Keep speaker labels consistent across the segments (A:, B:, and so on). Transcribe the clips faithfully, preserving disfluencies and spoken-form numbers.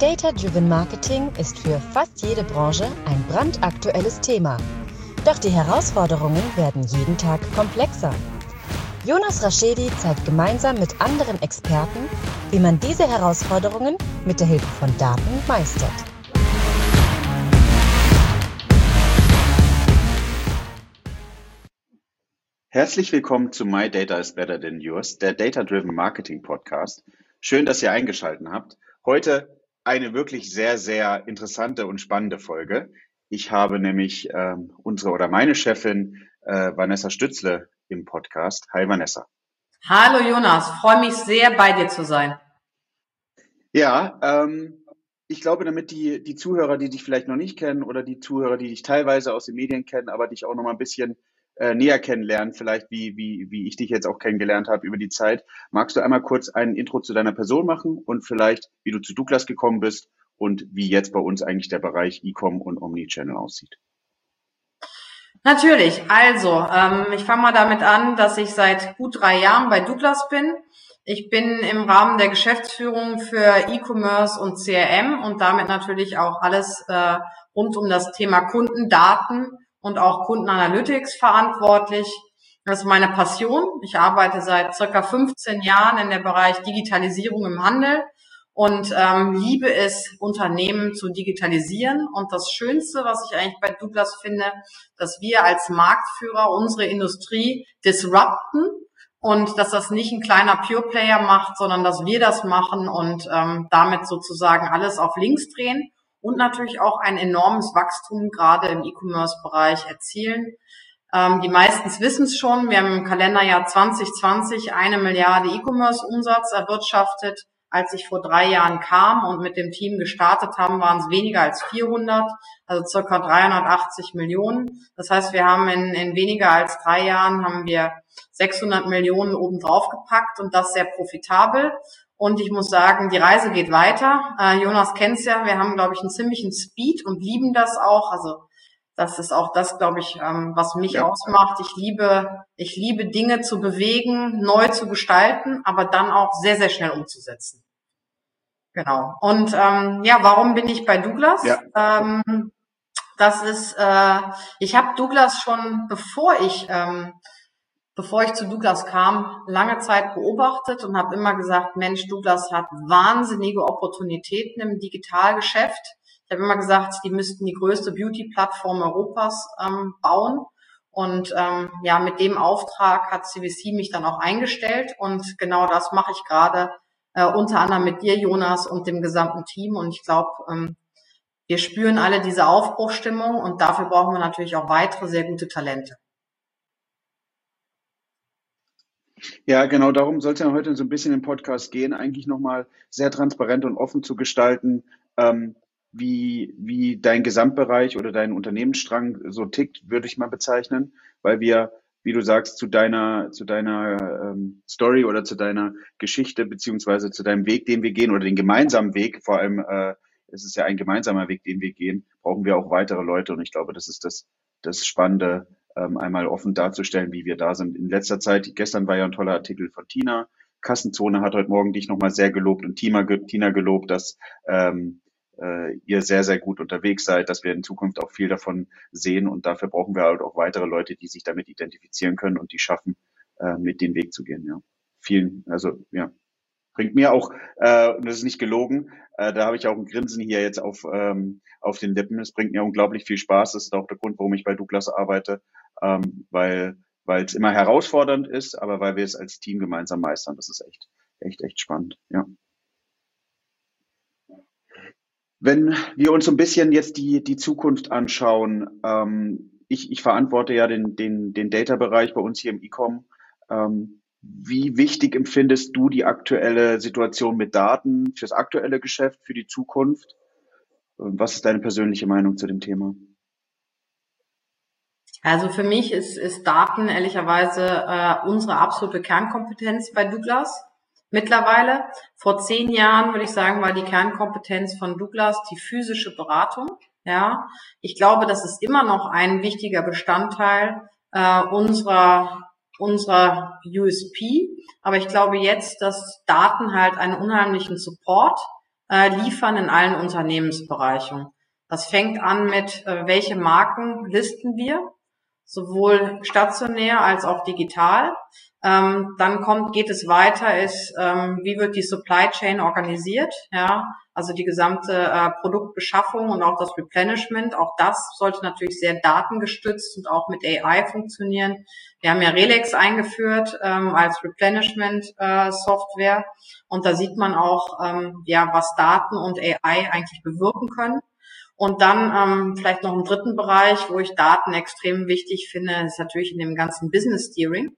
A: Data-Driven Marketing ist für fast jede Branche ein brandaktuelles Thema. Doch die Herausforderungen werden jeden Tag komplexer. Jonas Raschedi zeigt gemeinsam mit anderen Experten, wie man diese Herausforderungen mit der Hilfe von Daten meistert.
B: Herzlich willkommen zu My Data is Better Than Yours, der Data-Driven Marketing Podcast. Schön, dass ihr eingeschaltet habt. Heute eine wirklich sehr, sehr interessante und spannende Folge. Ich habe nämlich ähm, unsere oder meine Chefin äh, Vanessa Stützle im Podcast. Hi Vanessa.
C: Hallo Jonas, freue mich sehr, bei dir zu sein.
B: Ja, ähm, ich glaube, damit die, die Zuhörer, die dich vielleicht noch nicht kennen oder die Zuhörer, die dich teilweise aus den Medien kennen, aber dich auch noch mal ein bisschen äh, näher kennenlernen, vielleicht wie, wie, wie ich dich jetzt auch kennengelernt habe über die Zeit. Magst du einmal kurz ein Intro zu deiner Person machen und vielleicht, wie du zu Douglas gekommen bist und wie jetzt bei uns eigentlich der Bereich E-Com und Omnichannel aussieht?
C: Natürlich, also ähm, ich fange mal damit an, dass ich seit gut drei Jahren bei Douglas bin. Ich bin im Rahmen der Geschäftsführung für E-Commerce und C R M und damit natürlich auch alles äh, rund um das Thema Kundendaten und auch Kundenanalytics verantwortlich. Das ist meine Passion. Ich arbeite seit circa fünfzehn Jahren in dem Bereich Digitalisierung im Handel und ähm, liebe es, Unternehmen zu digitalisieren. Und das Schönste, was ich eigentlich bei Douglas finde, dass wir als Marktführer unsere Industrie disrupten und dass das nicht ein kleiner Pure Player macht, sondern dass wir das machen und ähm, damit sozusagen alles auf links drehen und natürlich auch ein enormes Wachstum gerade im E-Commerce-Bereich erzielen. Ähm, die meisten wissen es schon, wir haben im Kalenderjahr zwanzig zwanzig eine Milliarde E-Commerce-Umsatz erwirtschaftet. Als ich vor drei Jahren kam und mit dem Team gestartet haben, waren es weniger als vierhundert, also circa dreihundertachtzig Millionen. Das heißt, wir haben in, in weniger als drei Jahren haben wir sechshundert Millionen obendrauf gepackt und das sehr profitabel. Und ich muss sagen, die Reise geht weiter. Äh, Jonas kennt's ja, wir haben, glaube ich, einen ziemlichen Speed und lieben das auch. Also das ist auch das, glaube ich, ähm, was mich ja ausmacht. Ich liebe, ich liebe Dinge zu bewegen, neu zu gestalten, aber dann auch sehr, sehr schnell umzusetzen. Genau. Und ähm, ja, warum bin ich bei Douglas?
B: Ja.
C: Ähm, das ist, äh, ich habe Douglas schon, bevor ich ähm, bevor ich zu Douglas kam, lange Zeit beobachtet und habe immer gesagt, Mensch, Douglas hat wahnsinnige Opportunitäten im Digitalgeschäft. Ich habe immer gesagt, die müssten die größte Beauty-Plattform Europas ähm, bauen. Und ähm, ja, mit dem Auftrag hat C V C mich dann auch eingestellt. Und genau das mache ich gerade äh, unter anderem mit dir, Jonas, und dem gesamten Team. Und ich glaube, ähm, wir spüren alle diese Aufbruchsstimmung und dafür brauchen wir natürlich auch weitere sehr gute Talente.
B: Ja, genau darum soll es ja heute so ein bisschen im Podcast gehen, eigentlich nochmal sehr transparent und offen zu gestalten, ähm, wie, wie dein Gesamtbereich oder dein Unternehmensstrang so tickt, würde ich mal bezeichnen, weil wir, wie du sagst, zu deiner, zu deiner ähm, Story oder zu deiner Geschichte beziehungsweise zu deinem Weg, den wir gehen oder den gemeinsamen Weg, vor allem äh, es ist ja ein gemeinsamer Weg, den wir gehen, brauchen wir auch weitere Leute und ich glaube, das ist das, das Spannende, ähm, einmal offen darzustellen, wie wir da sind. In letzter Zeit, gestern war ja ein toller Artikel von Tina. Kassenzone hat heute Morgen dich nochmal sehr gelobt und Tina, Tina gelobt, dass ähm, äh, ihr sehr, sehr gut unterwegs seid, dass wir in Zukunft auch viel davon sehen und dafür brauchen wir halt auch weitere Leute, die sich damit identifizieren können und die schaffen, äh, mit den Weg zu gehen. Ja, vielen, also ja, bringt mir auch, äh, und das ist nicht gelogen, äh, da habe ich auch ein Grinsen hier jetzt auf, ähm, auf den Lippen. Es bringt mir unglaublich viel Spaß. Das ist auch der Grund, warum ich bei Douglas arbeite, ähm, weil weil es immer herausfordernd ist, aber weil wir es als Team gemeinsam meistern. Das ist echt, echt, echt spannend. Ja. Wenn wir uns so ein bisschen jetzt die die Zukunft anschauen, ähm, ich, ich verantworte ja den den den Data-Bereich bei uns hier im E-Com. Ähm, wie wichtig empfindest du die aktuelle Situation mit Daten fürs aktuelle Geschäft, für die Zukunft? Was ist deine persönliche Meinung zu dem Thema?
C: Also für mich ist, ist Daten ehrlicherweise äh, unsere absolute Kernkompetenz bei Douglas. Mittlerweile, vor zehn Jahren würde ich sagen, war die Kernkompetenz von Douglas die physische Beratung. Ja, ich glaube, das ist immer noch ein wichtiger Bestandteil äh, unserer unserer U S P. Aber ich glaube jetzt, dass Daten halt einen unheimlichen Support äh, liefern in allen Unternehmensbereichen. Das fängt an mit, äh, welche Marken listen wir, sowohl stationär als auch digital. Ähm, dann kommt, geht es weiter, ist, ähm, wie wird die Supply Chain organisiert, ja, also die gesamte äh, Produktbeschaffung und auch das Replenishment. Auch das sollte natürlich sehr datengestützt und auch mit A I funktionieren. Wir haben ja Relex eingeführt ähm, als Replenishment-Software äh, und da sieht man auch, ähm, ja, was Daten und A I eigentlich bewirken können. Und dann ähm, vielleicht noch einen dritten Bereich, wo ich Daten extrem wichtig finde, ist natürlich in dem ganzen Business Steering.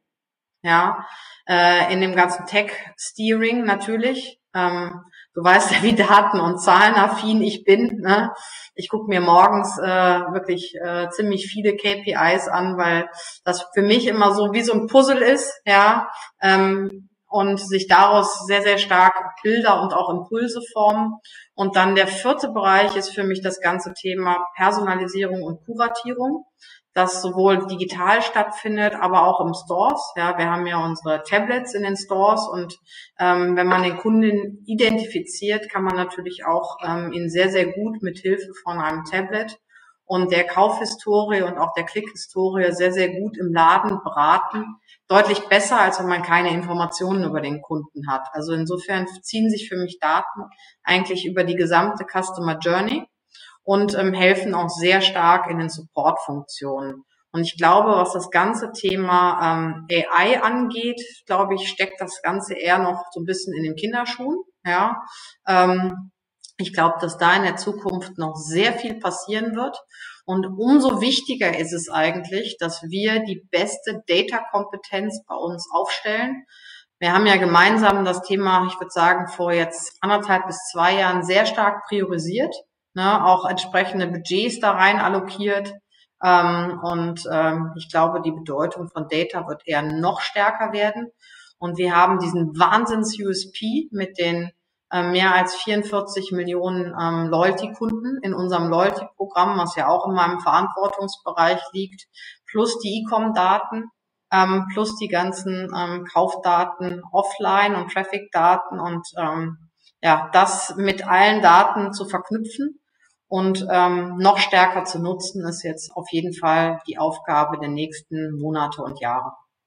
C: Ja, äh, in dem ganzen Tech-Steering natürlich. Ähm, du weißt ja, wie daten- und zahlenaffin ich bin. Ne? Ich gucke mir morgens äh, wirklich äh, ziemlich viele K P Is an, weil das für mich immer so wie so ein Puzzle ist, ja, ähm, und sich daraus sehr, sehr stark Bilder und auch Impulse formen. Und dann der vierte Bereich ist für mich das ganze Thema Personalisierung und Kuratierung, das sowohl digital stattfindet, aber auch im Stores. Ja, wir haben ja unsere Tablets in den Stores und ähm, wenn man den Kunden identifiziert, kann man natürlich auch ähm, ihn sehr, sehr gut mit Hilfe von einem Tablet und der Kaufhistorie und auch der Klickhistorie sehr, sehr gut im Laden beraten. Deutlich besser, als wenn man keine Informationen über den Kunden hat. Also insofern ziehen sich für mich Daten eigentlich über die gesamte Customer Journey und ähm, helfen auch sehr stark in den Support-Funktionen. Und ich glaube, was das ganze Thema ähm, A I angeht, glaube ich, steckt das Ganze eher noch so ein bisschen in den Kinderschuhen. Ja, ähm, ich glaube, dass da in der Zukunft noch sehr viel passieren wird. Und umso wichtiger ist es eigentlich, dass wir die beste Data-Kompetenz bei uns aufstellen. Wir haben ja gemeinsam das Thema, ich würde sagen, vor jetzt anderthalb bis zwei Jahren sehr stark priorisiert. Ne, auch entsprechende Budgets da rein allokiert. Ähm, und ähm, ich glaube, die Bedeutung von Data wird eher noch stärker werden. Und wir haben diesen Wahnsinns-U S P mit den äh, mehr als vierundvierzig Millionen ähm, Loyalty-Kunden in unserem Loyalty-Programm, was ja auch in meinem Verantwortungsbereich liegt, plus die E-Com-Daten, ähm, plus die ganzen ähm, Kaufdaten offline und Traffic-Daten und ähm, ja, das mit allen Daten zu verknüpfen und ähm, noch stärker zu nutzen, ist jetzt auf jeden Fall die Aufgabe der nächsten Monate und Jahre.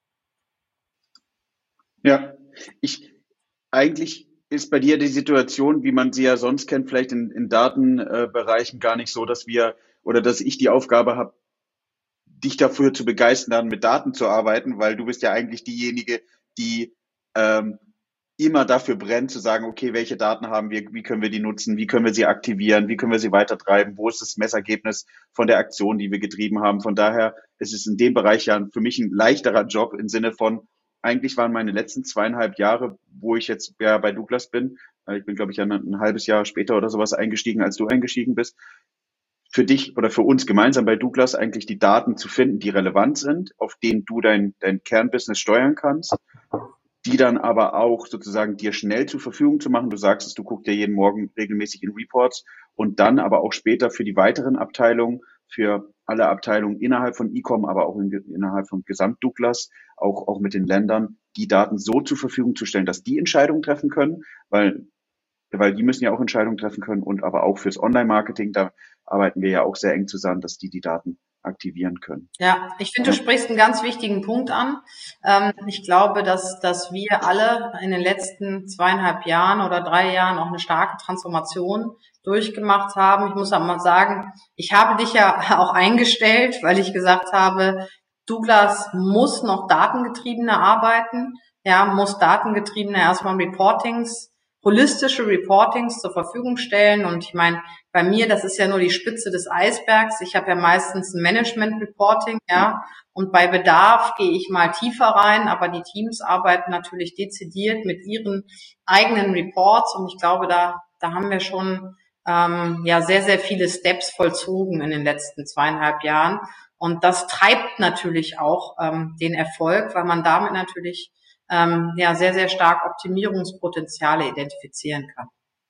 B: Ja, ich eigentlich ist bei dir die Situation, wie man sie ja sonst kennt, vielleicht in, in Datenbereichen gar nicht so, dass wir oder dass ich die Aufgabe habe, dich dafür zu begeistern, mit Daten zu arbeiten, weil du bist ja eigentlich diejenige, die ähm, immer dafür brennt, zu sagen, okay, welche Daten haben wir, wie können wir die nutzen, wie können wir sie aktivieren, wie können wir sie weitertreiben, wo ist das Messergebnis von der Aktion, die wir getrieben haben. Von daher ist es in dem Bereich ja für mich ein leichterer Job im Sinne von, eigentlich waren meine letzten zweieinhalb Jahre, wo ich jetzt ja bei Douglas bin, ich bin, glaube ich, ein, ein halbes Jahr später oder sowas eingestiegen, als du eingestiegen bist, für dich oder für uns gemeinsam bei Douglas eigentlich die Daten zu finden, die relevant sind, auf denen du dein, dein Kernbusiness steuern kannst, die dann aber auch sozusagen dir schnell zur Verfügung zu machen. Du sagst es, du guckst dir jeden Morgen regelmäßig in Reports und dann aber auch später für die weiteren Abteilungen, für alle Abteilungen innerhalb von E-Com, aber auch in, innerhalb von Gesamt-Douglas, auch, auch mit den Ländern, die Daten so zur Verfügung zu stellen, dass die Entscheidungen treffen können, weil, weil die müssen ja auch Entscheidungen treffen können und aber auch fürs Online-Marketing, da arbeiten wir ja auch sehr eng zusammen, dass die die Daten aktivieren können.
C: Ja, ich finde, du sprichst einen ganz wichtigen Punkt an. Ähm, ich glaube, dass, dass wir alle in den letzten zweieinhalb Jahren oder drei Jahren auch eine starke Transformation durchgemacht haben. Ich muss auch mal sagen, ich habe dich ja auch eingestellt, weil ich gesagt habe, Douglas muss noch datengetriebener arbeiten, ja, muss datengetriebener erstmal Reportings, holistische Reportings zur Verfügung stellen. Und ich meine, bei mir, das ist ja nur die Spitze des Eisbergs. Ich habe ja meistens ein Management-Reporting, ja, und bei Bedarf gehe ich mal tiefer rein, aber die Teams arbeiten natürlich dezidiert mit ihren eigenen Reports und ich glaube, da da haben wir schon ähm, ja sehr, sehr viele Steps vollzogen in den letzten zweieinhalb Jahren und das treibt natürlich auch ähm, den Erfolg, weil man damit natürlich ähm, ja sehr, sehr stark Optimierungspotenziale identifizieren kann.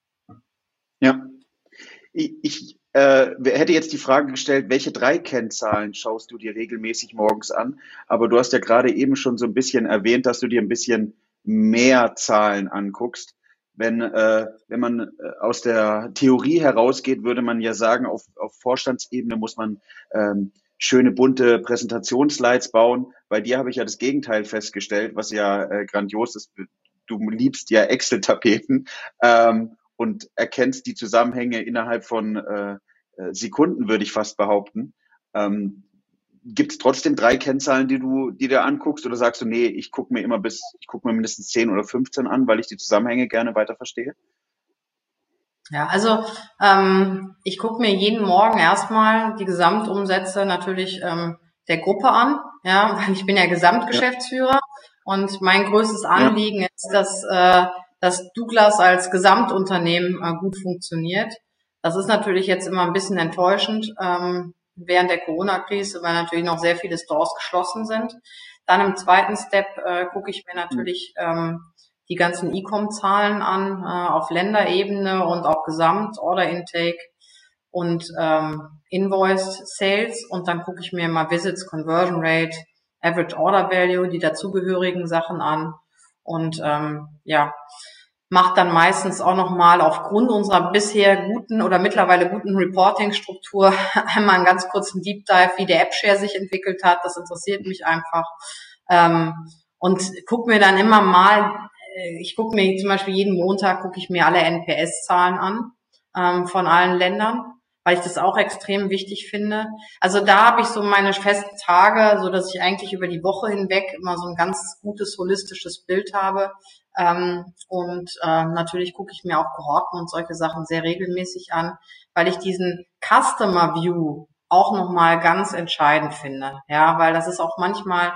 B: Ja, ich, ich äh, hätte jetzt die Frage gestellt, welche drei Kennzahlen schaust du dir regelmäßig morgens an? Aber du hast ja gerade eben schon so ein bisschen erwähnt, dass du dir ein bisschen mehr Zahlen anguckst. wenn, äh, wenn man äh, aus der Theorie herausgeht, würde man ja sagen, auf, auf Vorstandsebene muss man ähm, schöne bunte Präsentationsslides bauen. Bei dir habe ich ja das Gegenteil festgestellt, was ja äh, grandios ist. Du liebst ja Excel-Tapeten ähm, und erkennst die Zusammenhänge innerhalb von äh, Sekunden, würde ich fast behaupten. Ähm, Gibt es trotzdem drei Kennzahlen, die du, die du anguckst, oder sagst du, nee, ich gucke mir immer bis, ich gucke mir mindestens zehn oder fünfzehn an, weil ich die Zusammenhänge gerne weiter verstehe?
C: Ja, also ähm, ich gucke mir jeden Morgen erstmal die Gesamtumsätze natürlich ähm, der Gruppe an, ja, weil ich bin ja Gesamtgeschäftsführer ja. Und mein größtes Anliegen ja. ist, dass, äh, dass Douglas als Gesamtunternehmen äh, gut funktioniert. Das ist natürlich jetzt immer ein bisschen enttäuschend ähm, während der Corona-Krise, weil natürlich noch sehr viele Stores geschlossen sind. Dann im zweiten Step äh, gucke ich mir natürlich ähm, die ganzen E-Com-Zahlen an, äh, auf Länderebene und auch Gesamt, Order Intake und ähm, Invoiced Sales. Und dann gucke ich mir mal Visits, Conversion Rate, Average Order Value, die dazugehörigen Sachen an. Und ähm, ja, macht dann meistens auch nochmal aufgrund unserer bisher guten oder mittlerweile guten Reporting-Struktur einmal einen ganz kurzen Deep Dive, wie der App-Share sich entwickelt hat. Das interessiert mich einfach. Ähm, und guck mir dann immer mal, ich gucke mir zum Beispiel jeden Montag, gucke ich mir alle N P S-Zahlen an ähm, von allen Ländern, weil ich das auch extrem wichtig finde. Also da habe ich so meine festen Tage, so dass ich eigentlich über die Woche hinweg immer so ein ganz gutes, holistisches Bild habe. Ähm, und äh, natürlich gucke ich mir auch Kohorten und solche Sachen sehr regelmäßig an, weil ich diesen Customer View auch nochmal ganz entscheidend finde. Ja, weil das ist auch manchmal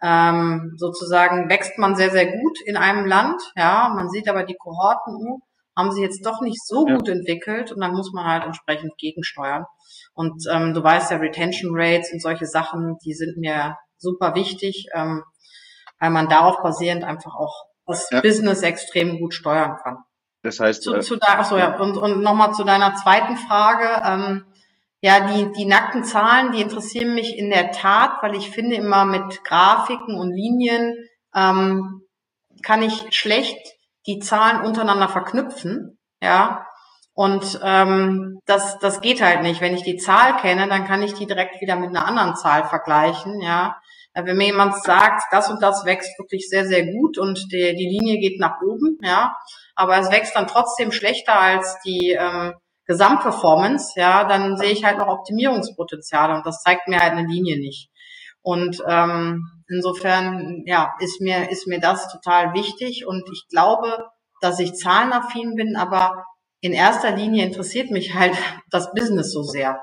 C: ähm, sozusagen wächst man sehr, sehr gut in einem Land. Ja, man sieht aber die Kohorten, uh, haben sie jetzt doch nicht so ja. gut entwickelt und dann muss man halt entsprechend gegensteuern. Und ähm, du weißt ja, Retention Rates und solche Sachen, die sind mir super wichtig, ähm, weil man darauf basierend einfach auch das ja. Business extrem gut steuern kann.
B: Das heißt,
C: zu, zu da, achso, ja, und, und nochmal zu deiner zweiten Frage. Ähm, ja, die, die nackten Zahlen, die interessieren mich in der Tat, weil ich finde immer mit Grafiken und Linien ähm, kann ich schlecht die Zahlen untereinander verknüpfen, ja. Und ähm, das, das geht halt nicht. Wenn ich die Zahl kenne, dann kann ich die direkt wieder mit einer anderen Zahl vergleichen, ja. Wenn mir jemand sagt, das und das wächst wirklich sehr, sehr gut und die, die Linie geht nach oben, ja, aber es wächst dann trotzdem schlechter als die ähm, Gesamtperformance, ja, dann sehe ich halt noch Optimierungspotenziale und das zeigt mir halt eine Linie nicht. Und ähm, insofern, ja, ist mir ist mir das total wichtig und ich glaube, dass ich zahlenaffin bin, aber in erster Linie interessiert mich halt das Business so sehr.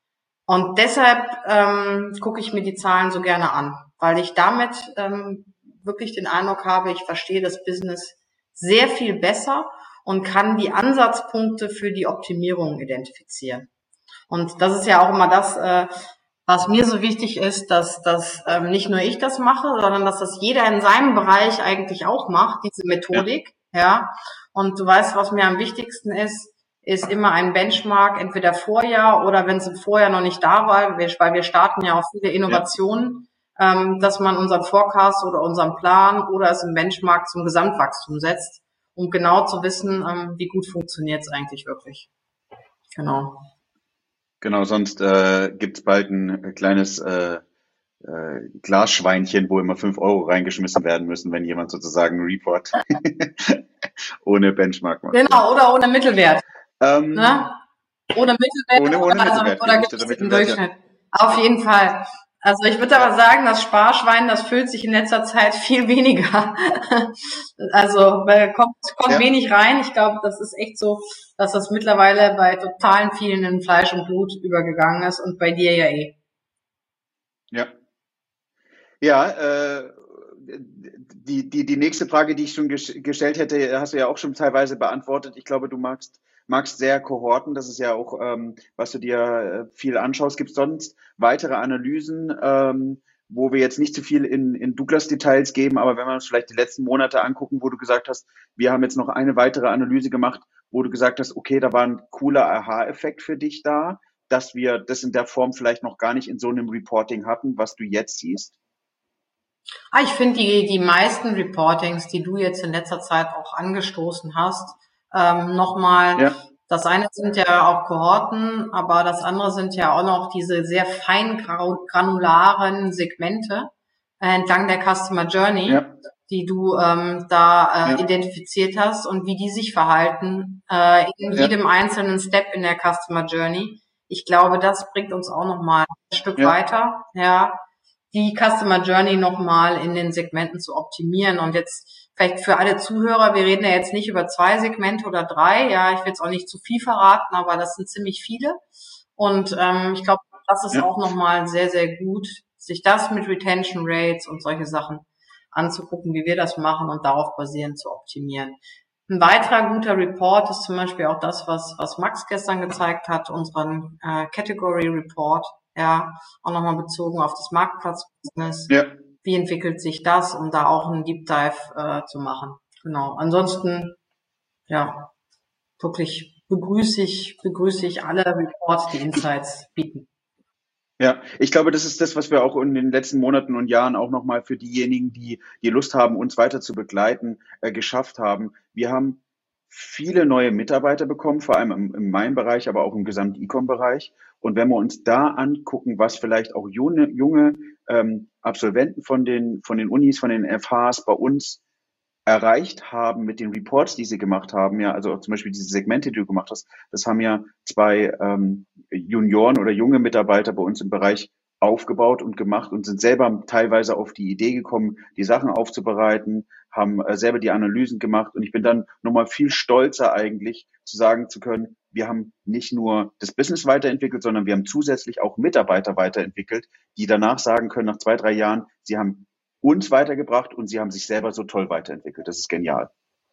C: Und deshalb ähm, gucke ich mir die Zahlen so gerne an, weil ich damit ähm, wirklich den Eindruck habe, ich verstehe das Business sehr viel besser und kann die Ansatzpunkte für die Optimierung identifizieren. Und das ist ja auch immer das, äh, was mir so wichtig ist, dass, dass ähm, nicht nur ich das mache, sondern dass das jeder in seinem Bereich eigentlich auch macht, diese Methodik. Ja. ja. Und du weißt, was mir am wichtigsten ist, ist immer ein Benchmark, entweder Vorjahr oder wenn es im Vorjahr noch nicht da war, weil wir starten ja auch viele Innovationen, ja. ähm, dass man unseren Forecast oder unseren Plan oder es im Benchmark zum Gesamtwachstum setzt, um genau zu wissen, ähm, wie gut funktioniert es eigentlich wirklich. Genau.
B: Genau, sonst äh, gibt es bald ein kleines äh, äh, Glasschweinchen, wo immer fünf Euro reingeschmissen werden müssen, wenn jemand sozusagen einen Report ohne Benchmark macht.
C: Genau, oder ohne Mittelwert.
B: Ähm,
C: ne? Ohne Mittelwert
B: ohne, ohne
C: oder,
B: Mittelwert,
C: also, oder
B: gibt es
C: im Durchschnitt. Ja. Auf jeden Fall. Also ich würde aber sagen, das Sparschwein, das füllt sich in letzter Zeit viel weniger. Also äh, kommt, kommt ja. wenig rein. Ich glaube, das ist echt so, dass das mittlerweile bei totalen vielen in Fleisch und Blut übergegangen ist und bei dir ja eh.
B: Ja. Ja, äh, die, die, die nächste Frage, die ich schon ges- gestellt hätte, hast du ja auch schon teilweise beantwortet. Ich glaube, du magst magst sehr Kohorten, das ist ja auch, ähm, was du dir äh, viel anschaust. Gibt es sonst weitere Analysen, ähm, wo wir jetzt nicht zu viel in, in Douglas-Details geben, aber wenn wir uns vielleicht die letzten Monate angucken, wo du gesagt hast, wir haben jetzt noch eine weitere Analyse gemacht, wo du gesagt hast, okay, da war ein cooler Aha-Effekt für dich da, dass wir das in der Form vielleicht noch gar nicht in so einem Reporting hatten, was du jetzt siehst?
C: Ah, ich finde die, die meisten Reportings, die du jetzt in letzter Zeit auch angestoßen hast, ähm, nochmal.
B: Ja,
C: Das eine sind ja auch Kohorten, aber das andere sind ja auch noch diese sehr fein grau- granularen Segmente äh, entlang der Customer Journey,
B: ja,
C: die du ähm, da äh,
B: ja,
C: identifiziert hast und wie die sich verhalten äh, in
B: ja,
C: jedem einzelnen Step in der Customer Journey. Ich glaube, das bringt uns auch nochmal ein Stück
B: ja,
C: weiter, ja, die Customer Journey nochmal in den Segmenten zu optimieren. Und jetzt vielleicht für alle Zuhörer, wir reden ja jetzt nicht über zwei Segmente oder drei, ja, ich will jetzt auch nicht zu viel verraten, aber das sind ziemlich viele. Und ähm, ich glaube, das ist
B: ja,
C: auch nochmal sehr, sehr gut, sich das mit Retention Rates und solche Sachen anzugucken, wie wir das machen und darauf basierend zu optimieren. Ein weiterer guter Report ist zum Beispiel auch das, was, was Max gestern gezeigt hat, unseren äh, Category Report, ja, auch nochmal bezogen auf das Marktplatzbusiness.
B: ja.
C: Wie entwickelt sich das, um da auch einen Deep Dive äh, zu machen. Genau. Ansonsten, ja, wirklich begrüße ich, begrüße ich alle Reports, die Insights bieten.
B: Ja, ich glaube, das ist das, was wir auch in den letzten Monaten und Jahren auch nochmal für diejenigen, die die Lust haben, uns weiter zu begleiten, äh, geschafft haben. Wir haben viele neue Mitarbeiter bekommen, vor allem im, in meinem Bereich, aber auch im gesamten E-Com-Bereich. Und wenn wir uns da angucken, was vielleicht auch junge, junge ähm, Absolventen von den, von den Unis, von den F Hs bei uns erreicht haben mit den Reports, die sie gemacht haben, ja, also zum Beispiel diese Segmente, die du gemacht hast, das haben ja zwei ähm, Junioren oder junge Mitarbeiter bei uns im Bereich aufgebaut und gemacht und sind selber teilweise auf die Idee gekommen, die Sachen aufzubereiten, haben äh, selber die Analysen gemacht und ich bin dann nochmal viel stolzer eigentlich zu sagen zu können, wir haben nicht nur das Business weiterentwickelt, sondern wir haben zusätzlich auch Mitarbeiter weiterentwickelt, die danach sagen können, nach zwei, drei Jahren, sie haben uns weitergebracht und sie haben sich selber so toll weiterentwickelt. Das ist genial.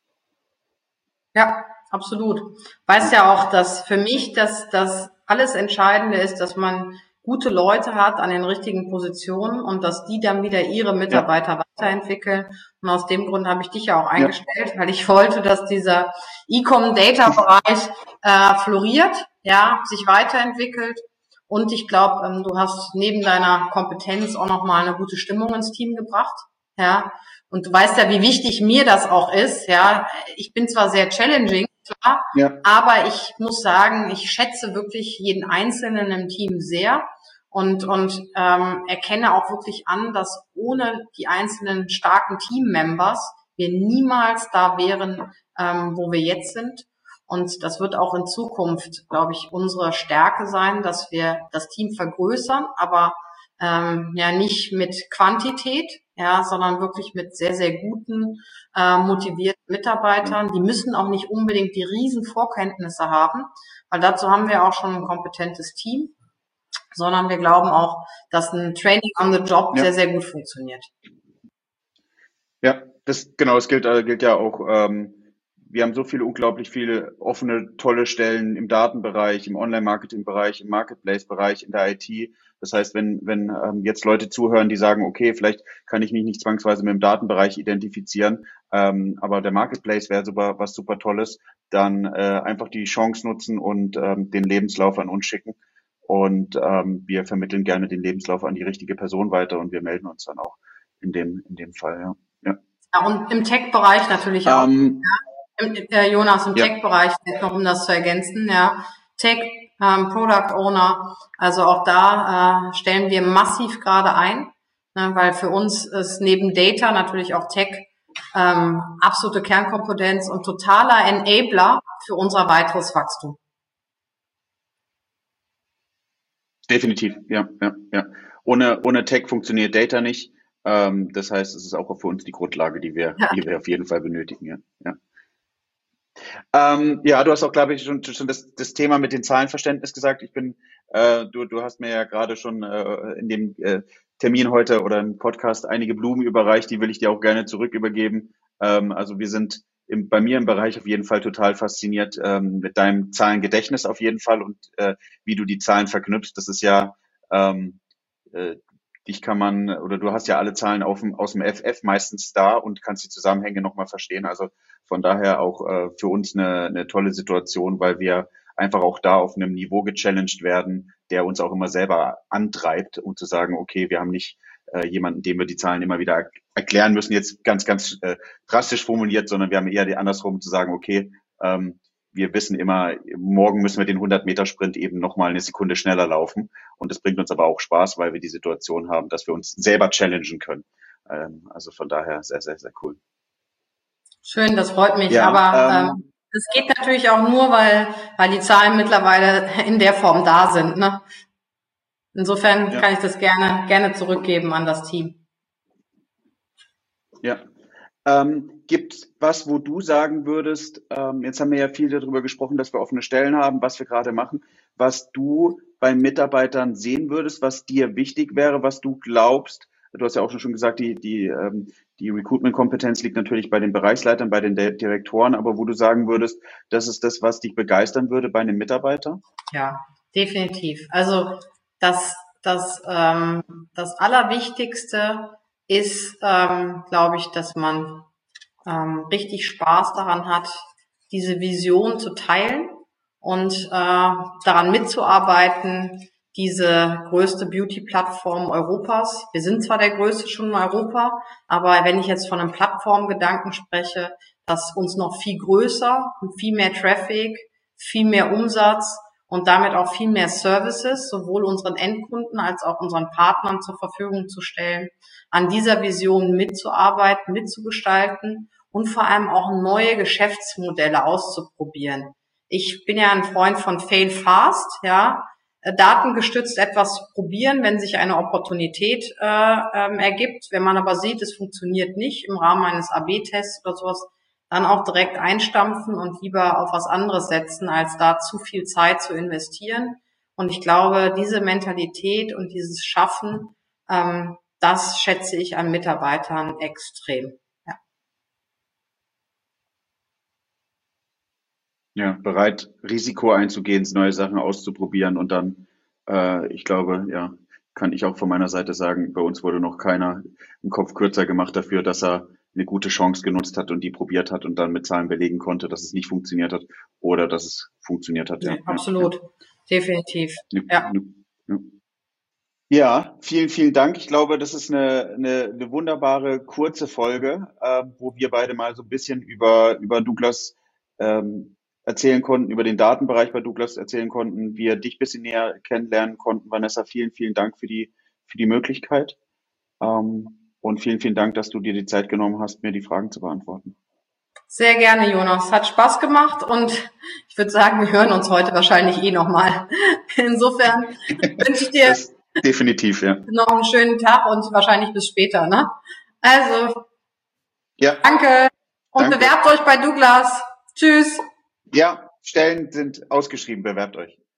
C: Ja, absolut. Weiß ja auch, dass für mich das, das alles Entscheidende ist, dass man gute Leute hat an den richtigen Positionen und dass die dann wieder ihre Mitarbeiter ja. weiterentwickeln. Und aus dem Grund habe ich dich ja auch eingestellt, ja. weil ich wollte, dass dieser E-Com-Data-Bereich äh, floriert, ja, sich weiterentwickelt. Und ich glaube, ähm, du hast neben deiner Kompetenz auch nochmal eine gute Stimmung ins Team gebracht, ja. Und du weißt ja, wie wichtig mir das auch ist, ja. Ich bin zwar sehr challenging, klar, ja. aber ich muss sagen, ich schätze wirklich jeden Einzelnen im Team sehr und und ähm, erkenne auch wirklich an, dass ohne die einzelnen starken Teammembers wir niemals da wären, ähm, wo wir jetzt sind. Und das wird auch in Zukunft, glaube ich, unsere Stärke sein, dass wir das Team vergrößern, aber ähm, ja nicht mit Quantität, ja, sondern wirklich mit sehr, sehr guten, äh, motivierten Mitarbeitern. Die müssen auch nicht unbedingt die riesen Vorkenntnisse haben, weil dazu haben wir auch schon ein kompetentes Team, sondern wir glauben auch, dass ein Training on the Job ja. sehr, sehr gut funktioniert.
B: Ja, das genau, es gilt, äh, gilt ja auch, ähm, wir haben so viele, unglaublich viele offene, tolle Stellen im Datenbereich, im Online-Marketing-Bereich, im Marketplace-Bereich, in der I T. Das heißt, wenn wenn ähm, jetzt Leute zuhören, die sagen, okay, vielleicht kann ich mich nicht zwangsweise mit dem Datenbereich identifizieren, ähm, aber der Marketplace wäre super, was super Tolles, dann äh, einfach die Chance nutzen und ähm, den Lebenslauf an uns schicken. Und ähm, wir vermitteln gerne den Lebenslauf an die richtige Person weiter und wir melden uns dann auch in dem in dem Fall, ja. Ja,
C: ja und im Tech-Bereich natürlich auch.
B: Ähm,
C: ja. Im, äh, Jonas, im
B: ja.
C: Tech-Bereich, noch um das zu ergänzen, ja. Tech, ähm, Product Owner, also auch da äh, stellen wir massiv gerade ein, ne, weil für uns ist neben Data natürlich auch Tech ähm, absolute Kernkompetenz und totaler Enabler für unser weiteres Wachstum.
B: Definitiv, ja, ja, ja. Ohne, ohne Tech funktioniert Data nicht. Ähm, das heißt, es ist auch für uns die Grundlage, die wir, ja. die wir auf jeden Fall benötigen, ja. Ja, ähm, ja du hast auch, glaube ich, schon, schon das, das Thema mit dem Zahlenverständnis gesagt. Ich bin, äh, du, du hast mir ja gerade schon äh, in dem äh, Termin heute oder im Podcast einige Blumen überreicht, die will ich dir auch gerne zurück übergeben. Ähm, also wir sind im, bei mir im Bereich auf jeden Fall total fasziniert ähm, mit deinem Zahlengedächtnis auf jeden Fall und äh, wie du die Zahlen verknüpfst. Das ist ja, ähm, äh, dich kann man, oder du hast ja alle Zahlen auf dem, aus dem F F meistens da und kannst die Zusammenhänge nochmal verstehen. Also von daher auch äh, für uns eine, eine tolle Situation, weil wir einfach auch da auf einem Niveau gechallenged werden, der uns auch immer selber antreibt, um zu sagen, okay, wir haben nicht äh, jemanden, dem wir die Zahlen immer wieder erklären müssen, jetzt ganz, ganz äh, drastisch formuliert, sondern wir haben eher die andersrum zu sagen, okay, ähm, wir wissen immer, morgen müssen wir den hundert-Meter-Sprint eben nochmal eine Sekunde schneller laufen. Und das bringt uns aber auch Spaß, weil wir die Situation haben, dass wir uns selber challengen können. Ähm, also von daher sehr, sehr, sehr cool.
C: Schön, das freut mich.
B: Ja,
C: aber
B: ähm,
C: ähm, das geht natürlich auch nur, weil, weil die Zahlen mittlerweile in der Form da sind. Ne? Insofern
B: ja.
C: kann ich das gerne, gerne zurückgeben an das Team.
B: Ja. Ähm, gibt was, wo du sagen würdest, ähm, jetzt haben wir ja viel darüber gesprochen, dass wir offene Stellen haben, was wir gerade machen, was du bei Mitarbeitern sehen würdest, was dir wichtig wäre, was du glaubst, du hast ja auch schon gesagt, die, die, ähm, die Recruitment-Kompetenz liegt natürlich bei den Bereichsleitern, bei den De- Direktoren, aber wo du sagen würdest, das ist das, was dich begeistern würde bei einem Mitarbeiter?
C: Ja, definitiv. Also das, das, ähm, das Allerwichtigste ist, ähm, glaube ich, dass man ähm, richtig Spaß daran hat, diese Vision zu teilen und äh, daran mitzuarbeiten, diese größte Beauty-Plattform Europas. Wir sind zwar der größte schon in Europa, aber wenn ich jetzt von einem Plattformgedanken spreche, dass uns noch viel größer, viel mehr Traffic, viel mehr Umsatz und damit auch viel mehr Services, sowohl unseren Endkunden als auch unseren Partnern zur Verfügung zu stellen, an dieser Vision mitzuarbeiten, mitzugestalten und vor allem auch neue Geschäftsmodelle auszuprobieren. Ich bin ja ein Freund von Fail Fast, ja, datengestützt etwas probieren, wenn sich eine Opportunität äh, ähm, ergibt. Wenn man aber sieht, es funktioniert nicht im Rahmen eines A B Tests oder sowas, dann auch direkt einstampfen und lieber auf was anderes setzen, als da zu viel Zeit zu investieren. Und ich glaube, diese Mentalität und dieses Schaffen, ähm, das schätze ich an Mitarbeitern extrem. Ja,
B: Ja, bereit, Risiko einzugehen, neue Sachen auszuprobieren und dann, äh, ich glaube, ja, kann ich auch von meiner Seite sagen, bei uns wurde noch keiner einen Kopf kürzer gemacht dafür, dass er eine gute Chance genutzt hat und die probiert hat und dann mit Zahlen belegen konnte, dass es nicht funktioniert hat oder dass es funktioniert hat. Ja,
C: nee,
B: ja,
C: absolut,
B: ja.
C: definitiv.
B: Ne,
C: Ja,
B: ne, ja. Ja, vielen, vielen Dank. Ich glaube, das ist eine, eine, eine wunderbare kurze Folge, äh, wo wir beide mal so ein bisschen über, über Douglas ähm, erzählen konnten, über den Datenbereich bei Douglas erzählen konnten, wir dich ein bisschen näher kennenlernen konnten. Vanessa, vielen, vielen Dank für die, für die Möglichkeit. Ähm, und vielen, vielen Dank, dass du dir die Zeit genommen hast, mir die Fragen zu beantworten.
C: sehr gerne, Jonas. Hat Spaß gemacht und ich würde sagen, wir hören uns heute wahrscheinlich eh nochmal. Insofern wünsche ich dir
B: Das definitiv, ja.
C: noch einen schönen Tag und wahrscheinlich bis später, ne? Also,
B: Ja,
C: danke und
B: danke.
C: bewerbt euch bei Douglas. Tschüss.
B: Ja, Stellen sind ausgeschrieben, bewerbt euch.